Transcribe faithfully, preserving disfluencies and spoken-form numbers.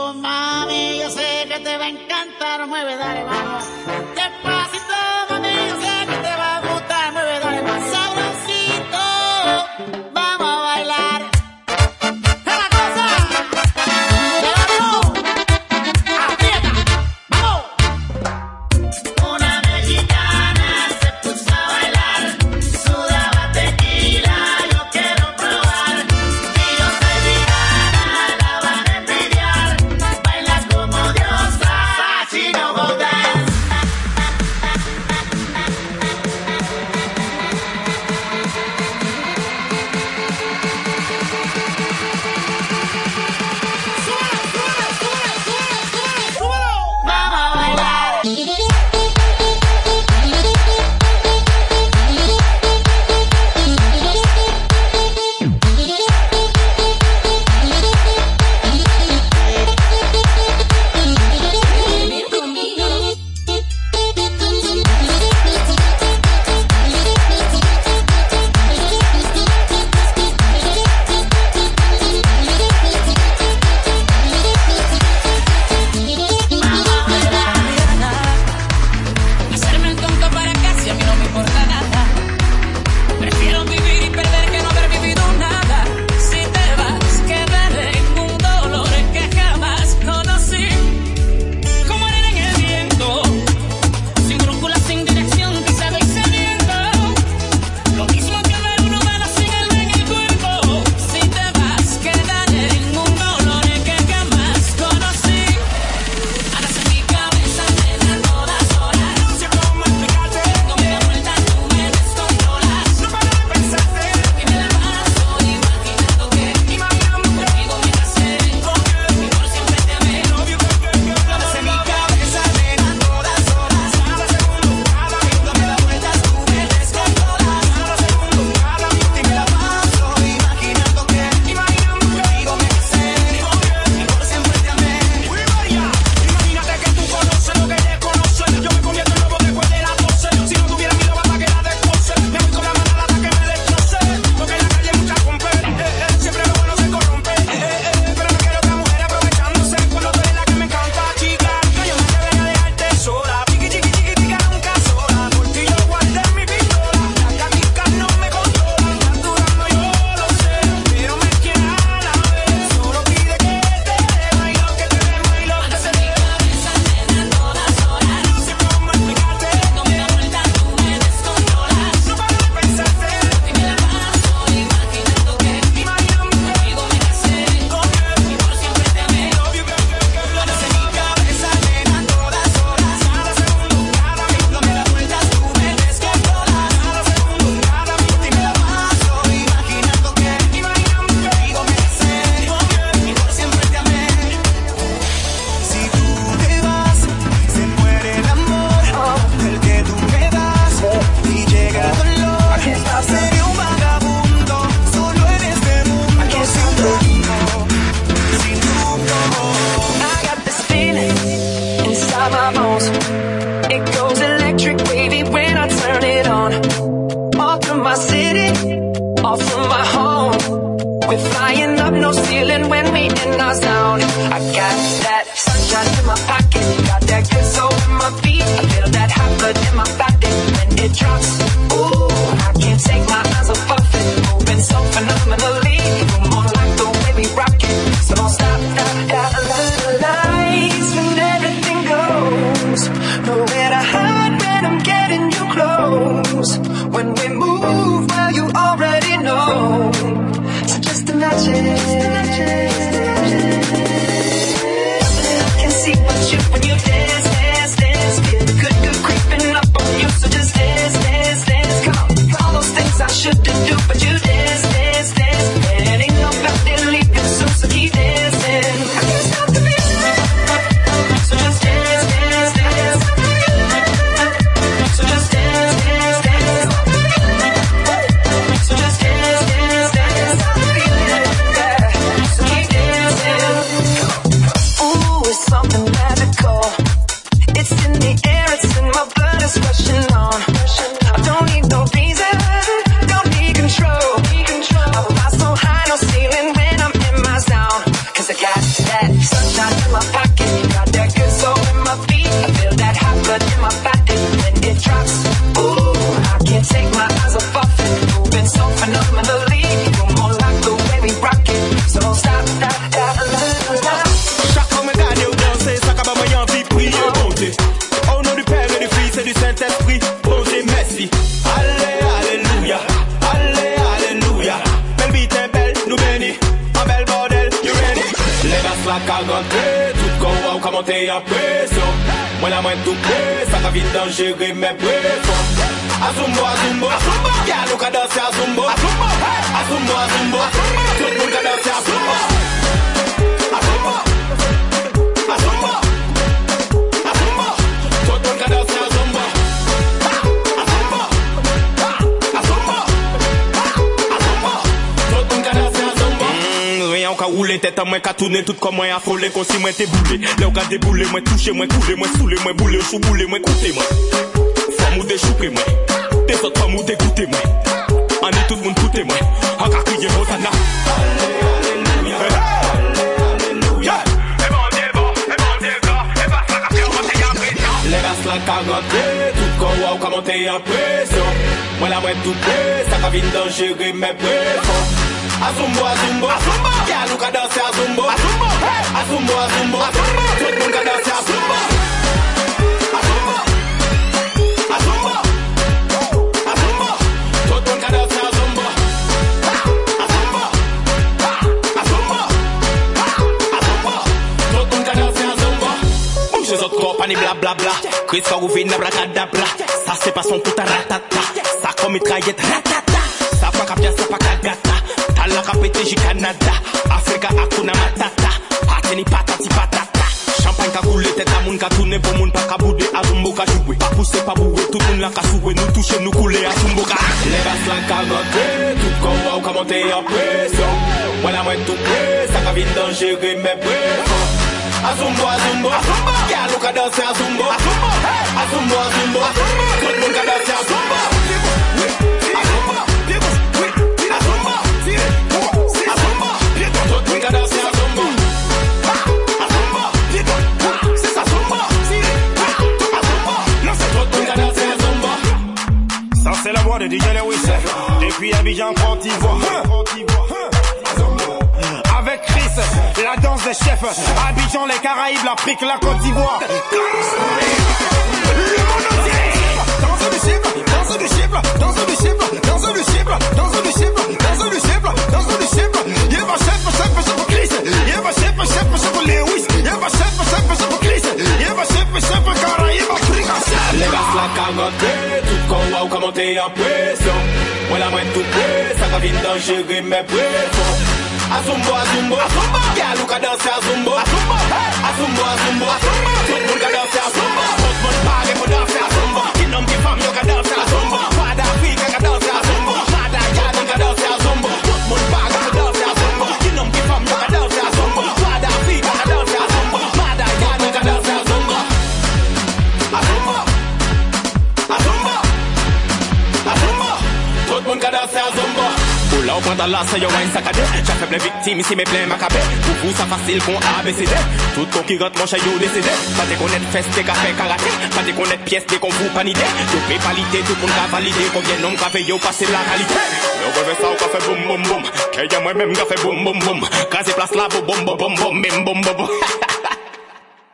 Mami, yo sé que te va a encantar, mueve, dale, vamos. Despacito, mami, yo sé que te va a gustar, mueve, dale, más sabrosito. Vamos a bailar. ¡Es la cosa! ¡Llévatelo! ¡Aprieta! ¡Vamos! Una mexicana se puso a bailar, sudaba tequila, yo quiero probar. Si yo soy vegana, la van a envidiar. Baila como diosa, Sachi no go dance. my pocket. Got that good soul in my feet. I feel that hot blood in my body when it drops. Ooh, I can't take my eyes off of it. Moving so phenomenally. You're more like the way we rock it. So don't stop, stop, stop, stop. Chaque fois que je gagne au danser, ça comme moi envie de prier, bon Dieu. Au nom du Père et du Fils et du Saint-Esprit, bon Dieu, merci. Allez, alléluia, allez, alléluia. Belle vie, t'es belle, nous bénis. Un bel bordel, you ready? Les masses la quarantaine, tout qu'on va comment t'es en pression. Moi la moindre tout près, ça va vite dangereux, mais pression. Azumbo, azumbo, y'a nous qu'à danser azumbo. Azumbo, azumbo, tout le monde qu'à danser azumbo. Azumbo, azumbo, azumbo, tout le monde qu'à danser azumbo. Azumbo, azumbo, azumbo, tout le monde qu'à danser azumbo. Rien qu'à rouler tête à moi, qu'à tourner tout comme moi, affolé, comme si moi t'es boulé. Là, qu'à débouler, moi toucher, moi couler, moi saouler, moi bouler, chou bouler, moi coûter, moi. Femme ou déchouper, moi. Des autres femmes ou dégoûter, moi. On est tout le monde coûter, moi. En qu'à crier, Hosanna. Alléluia. Alléluia. Et bon Dieu, bon, et bon Dieu, bon, et pas ça, qu'à monter en pression. Les masses la quarantaine, tout qu'on voit, qu'à monter en pression. Moi la moindre tout près, ça va vite dangereux, mais pression. Azumbo, azumbo, azumbo. Y'a nous qu'à danser azumbo. Azumbo, azumbo, azumbo. Tout le monde qu'à danser azumbo. Azumbo, azumbo, azumbo. Tout le monde qu'à danser azumbo. Azumbo, azumbo, azumbo. Tout le monde qu'à danser azumbo. Bouge les autres corps, pas ni blablabla. Chris Farouvine, abracadabra. Ça c'est pas son putain ratata. Ça comme mitraillette ratata. Ça pas capia, ça pas cagata. La capete J Canada, Africa Akuna Matata, Pateni patati patata. Champagne ka coule tête à moun ka tourner pour moun pas ka bouder, azumbo ka jouer. Pas pousser, pas bourrer, tout moun la ka souer, nous toucher, nous couler, azumbo ka. Les basses la ka monter, tout qu'on va ou ka monter en pression. Moi la moindre tout près, ça ka vite dangereux, mais pression. Azumbo, azumbo, azumbo. Y'a l'ou ka danser azumbo. Azumbo, azumbo, azumbo. Tout le monde ka danser azumbo. C'est la voix de D J Lewis depuis Abidjan, Côte d'Ivoire. Avec Chris, la danse des chefs. Abidjan, les Caraïbes, l'Afrique, la Côte d'Ivoire. Le monde entier. Danse du cible, danse du cible, danse du cible, danse du cible, danse du cible, danse du cible, danse du cible. Y'a pas chef, chef, chef Chris. Y'a pas chef, chef, chef Lewis. Y'a pas chef, chef, chef Chris. Y'a pas chef, chef Caraïbes, Afrique. Les basses la quarantaine, tout qu'on va ou comment t'es en pression. Moi la moindre tout près, ça va vite dangereux, mais pression. Azumbo, azumbo, azumbo. Y'a l'ou ka danser azumbo. Azumbo, azumbo, azumbo. Tout le monde ka danser azumbo. Tout le monde parle pour danser azumbo. Qui nomme qui femme, yo ka danser azumbo. Pas d'Afrique, ka danser azumbo. Pas d'Agana, ka danser azumbo. Tout le monde parle pour danser azumbo. Qui nomme qui femme, yo ka danser azumbo. Pas d'Afrique, ka danser azumbo. Pas d'Agana, ka danser azumbo. Azumbo, azumbo, azumbo. Tout le monde ka danser azumbo. Pour là, au point dans la ça y'a un saccadé. J'ai fait plein victimes ici, mais plein macabé. Pour vous, ça facile qu'on A B C D. Tout con qui rentre, mon chat, yo décédé. Pas de connaître fest, des cafés karaté. Pas de connaître pièces, des qu'on vous panidé. Yo pay validé, tout le monde a validé. Combien d'hommes café, yo passer la qualité. Yo revêt ça au café, boum boum boum. Qu'il y a moi-même café, boum boum boum. Casé place là, boum boum boum boum, boum boum boum.